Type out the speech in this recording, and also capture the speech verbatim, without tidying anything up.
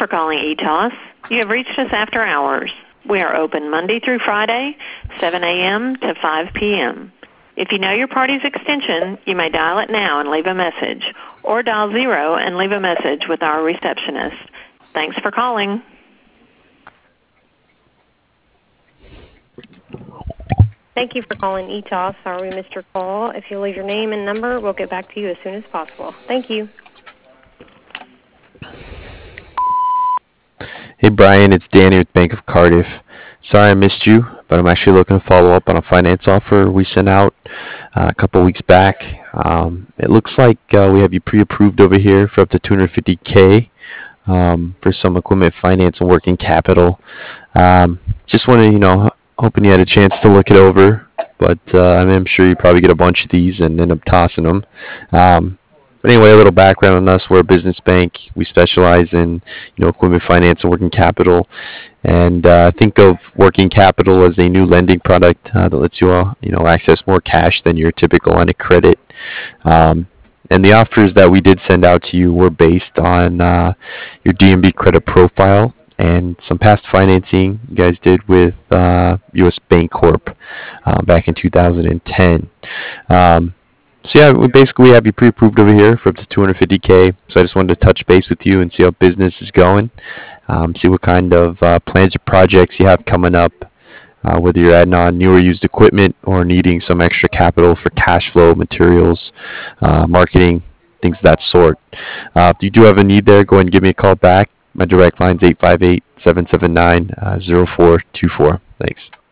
for calling E T O S. You have reached us after hours. We are open Monday through Friday, seven A M to five P M If you know your party's extension, you may dial it now and leave a message, or dial zero and leave a message with our receptionist. Thanks for calling. Thank you for calling E T O S. Sorry we missed your call. If you leave your name and number, we'll get back to you as soon as possible. Thank you. Hey Brian, it's Danny with Bank of Cardiff. Sorry I missed you, but I'm actually looking to follow up on a finance offer we sent out uh, a couple weeks back. Um, it looks like uh, we have you pre-approved over here for up to two hundred fifty K um, for some equipment finance and working capital. Um, just wanted to, you know, hoping you had a chance to look it over, but uh, I mean, I'm sure you probably get a bunch of these and end up tossing them. Um, But anyway, a little background on us. We're a business bank. We specialize in, you know, equipment finance and working capital. And uh, think of working capital as a new lending product uh, that lets you, uh, you know, access more cash than your typical line of credit. Um, and the offers that we did send out to you were based on uh, your D M B credit profile and some past financing you guys did with uh, U S Bancorp uh, back in two thousand ten. Um, So yeah, we basically have you pre-approved over here for up to two hundred fifty K. So I just wanted to touch base with you and see how business is going. Um, see what kind of uh, plans or projects you have coming up. Uh, whether you're adding on new or used equipment or needing some extra capital for cash flow, materials, uh, marketing, things of that sort. Uh, if you do have a need there, go ahead and give me a call back. My direct line is eight five eight, seven seven nine, zero four two four. Thanks.